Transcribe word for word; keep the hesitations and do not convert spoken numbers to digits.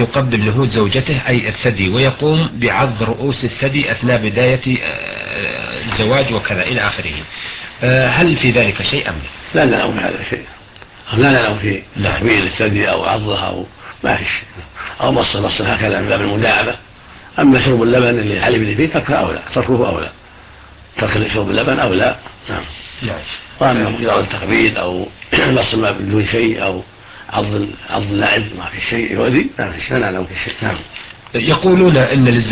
يقبل نهوض زوجته أي الثدي ويقوم بعض رؤوس الثدي أثناء بداية الزواج وكذا إلى آخره، هل في ذلك شيء أم لا؟ لا نعلم هذا شيء، لا نعلم في تقبيل الثدي أو عضها أو ما في شيء، أو مص مص هكذا من باب المداعبة. أما شرب اللبن اللي الحليب فيه تركه أولى، تركه أولى، ترك شرب اللبن أولى. نعم. وأما مجرد التقبيل أو مص ما بدون شيء أو عض عض اللاعب ما في شيء يؤذي، ما في شيء، لا نعلم في شيء. نعم. يقولون إن